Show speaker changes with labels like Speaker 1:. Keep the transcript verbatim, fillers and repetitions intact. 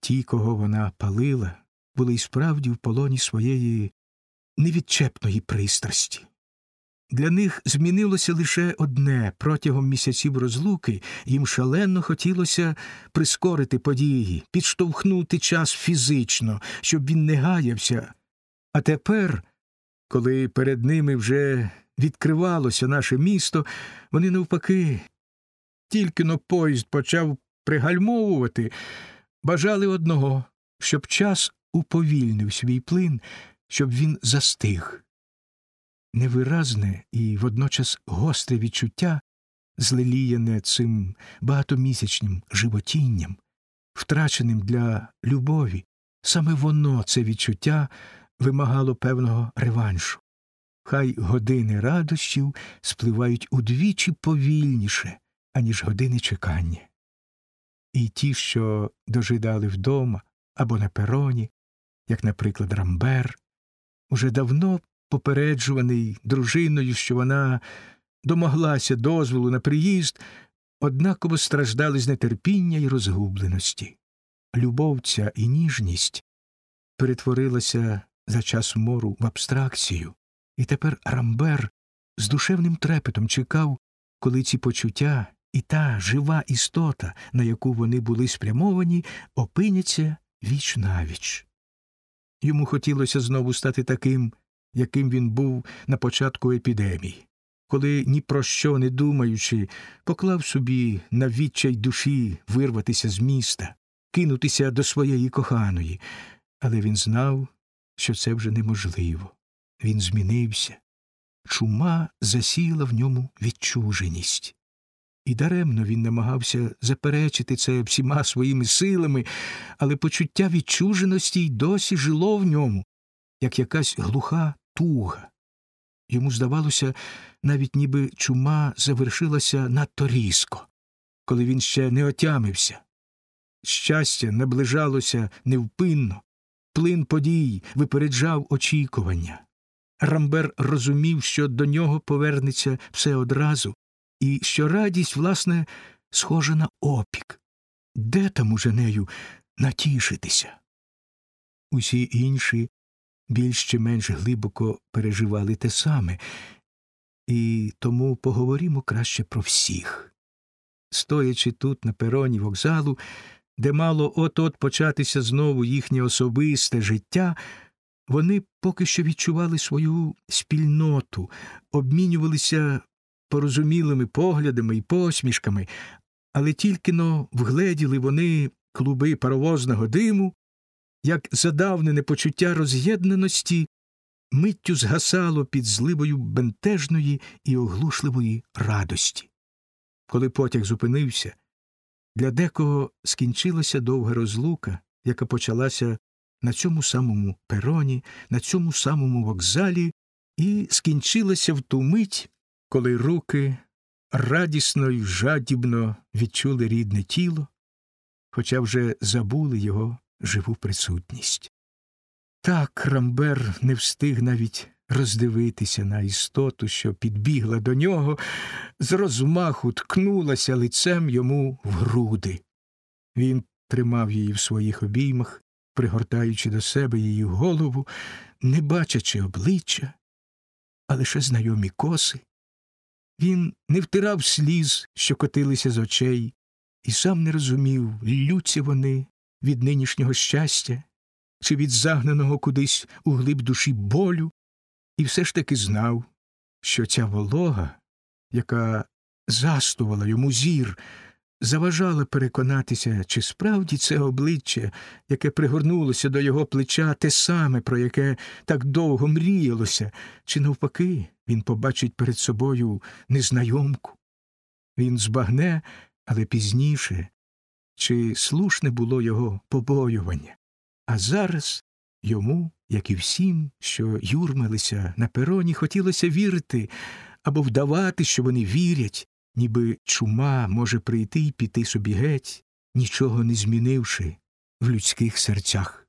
Speaker 1: Ті, кого вона палила, були й справді в полоні своєї невідчепної пристрасті. Для них змінилося лише одне – протягом місяців розлуки їм шалено хотілося прискорити події, підштовхнути час фізично, щоб він не гаявся. А тепер, коли перед ними вже відкривалося наше місто, вони навпаки, тільки-но поїзд почав пригальмовувати, бажали одного – щоб час уповільнив свій плин, щоб він застиг. Невиразне і водночас гостре відчуття, злеліяне цим багатомісячним животінням, втраченим для любові, саме воно, це відчуття, вимагало певного реваншу. Хай години радощів спливають удвічі повільніше, аніж години чекання. І ті, що дожидали вдома або на пероні, як, наприклад, Рамбер, уже давно попереджуваний дружиною, що вона домоглася дозволу на приїзд, однаково страждали з нетерпіння і розгубленості. Любов ця і ніжність перетворилася за час мору в абстракцію, і тепер Рамбер з душевним трепетом чекав, коли ці почуття і та жива істота, на яку вони були спрямовані, опиняться віч-навіч. Йому хотілося знову стати таким, яким він був на початку епідемії, коли, ні про що не думаючи, поклав собі на відчай душі вирватися з міста, кинутися до своєї коханої. Але він знав, що це вже неможливо. Він змінився. Чума засіяла в ньому відчуженість. І даремно він намагався заперечити це всіма своїми силами, але почуття відчуженості й досі жило в ньому, як якась глуха туга. Йому здавалося, навіть ніби чума завершилася надто різко, коли він ще не отямився. Щастя наближалося невпинно, плин подій випереджав очікування. Рамбер розумів, що до нього повернеться все одразу, і що радість, власне, схожа на опік. Де там уже нею натішитися? Усі інші більш чи менш глибоко переживали те саме, і тому поговоримо краще про всіх. Стоячи тут на пероні вокзалу, де мало от-от початися знову їхнє особисте життя, вони поки що відчували свою спільноту, обмінювалися порозумілими поглядами і посмішками, але тільки-но вгледіли вони клуби паровозного диму, як задавнене почуття роз'єднаності миттю згасало під зливою бентежної і оглушливої радості. Коли потяг зупинився, для декого скінчилася довга розлука, яка почалася на цьому самому пероні, на цьому самому вокзалі, і скінчилася в ту мить, коли руки радісно й жадібно відчули рідне тіло, хоча вже забули його живу присутність. Так Рамбер не встиг навіть роздивитися на істоту, що підбігла до нього, з розмаху ткнулася лицем йому в груди. Він тримав її в своїх обіймах, пригортаючи до себе її голову, не бачачи обличчя, а лише знайомі коси. Він не втирав сліз, що котилися з очей, і сам не розумів, ллються вони від нинішнього щастя чи від загнаного кудись у глиб душі болю, і все ж таки знав, що ця волога, яка застувала йому зір, заважала переконатися, чи справді це обличчя, яке пригорнулося до його плеча, те саме, про яке так довго мріялося, чи навпаки він побачить перед собою незнайомку. Він збагне, але пізніше, чи слушне було його побоювання. А зараз йому, як і всім, що юрмилися на пероні, хотілося вірити або вдавати, що вони вірять, ніби чума може прийти і піти собі геть, нічого не змінивши в людських серцях.